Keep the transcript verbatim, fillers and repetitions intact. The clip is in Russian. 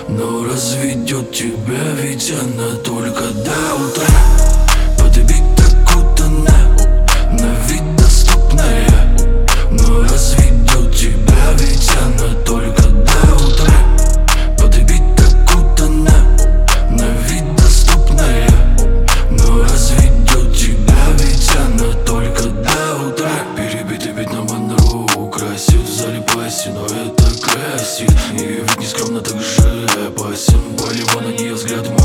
но разведет тебя, ведь она только до утра. Подбить так она, на вид доступная, но разведет тебя, ведь она только до утра. Подбить так она, на вид доступная, но разведет тебя, ведь она только до утра. Перебитый ведь на Монро украсит в зале паси, но это красит. И ведь не скромно, так же опасен. Болево на нее взгляд.